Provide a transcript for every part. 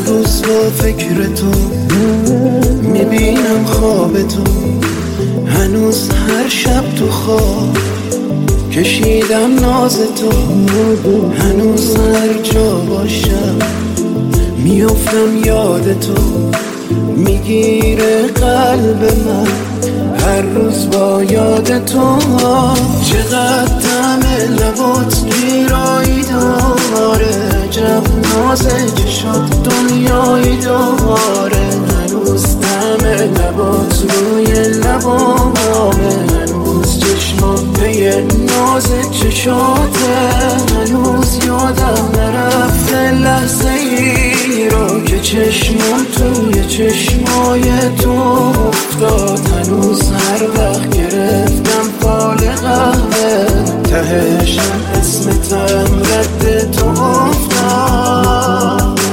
روز با فکر تو میبینم خواب تو، هنوز هر شب تو خواب کشیدم ناز تو، هنوز هر جا باشم میافتم یاد تو، میگیره قلب من هر روز با یاد تو. چقدر طعم لبات گیرایی داره، عجب ناز چشات دنیایی داره، هنوز طعم لبات روی لبامه، هنوز چشمات پی ناز چشاته، هنوز یادم نرفته لحظه ای رو که چشمم توی چشمای تو افتاد، هنوز هر وقت گرفتم فال قهوه تهشم اسمتم رد تو افتاد.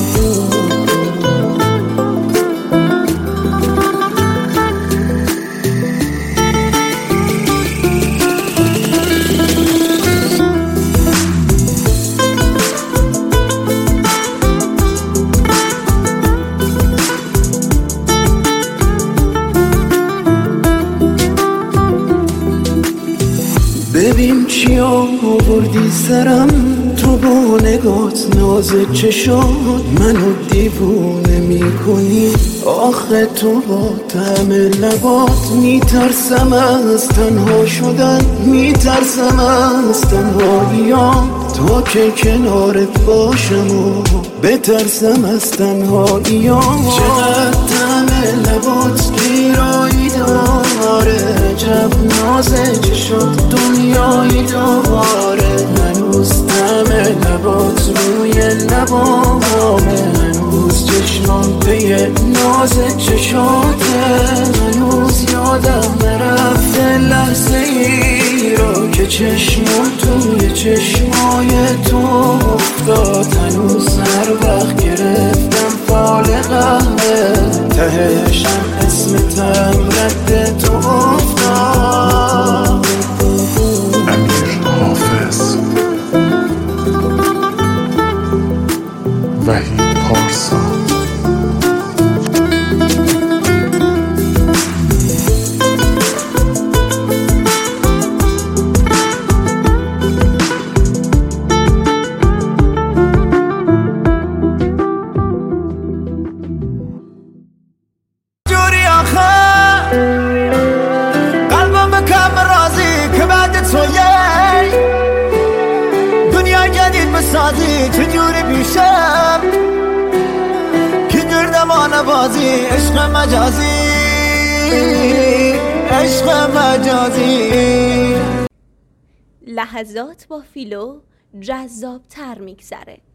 ببین چی آوردی سرم تو با نگات، ناز چشات منو دیوونه میکنی، آخه تو با طعم لبات میترسم از تنها شدن، میترسم از تنهاییام، تا که کنارت باشم و بترسم از تنهاییام. چقدر طعم لبات گیرایی داره، عجب ناز چشات دنیایی داره، هنوز طعم لبات روی لبامه، هنوز چشمام پی ناز چشاته، هنوز یادم نرفته لحظه ای رو که چشمم توی چشمای تو افتاد، هنوز هر وقت گرفتم فال قهوه تهشم اسمتم رد تو افتاد. امیر حافظ، وحید پارسا. چجوری پیشم که گردمان بازی، عشق مجازی، عشق مجازی. لحظات با فیلو جذاب تر میگذره.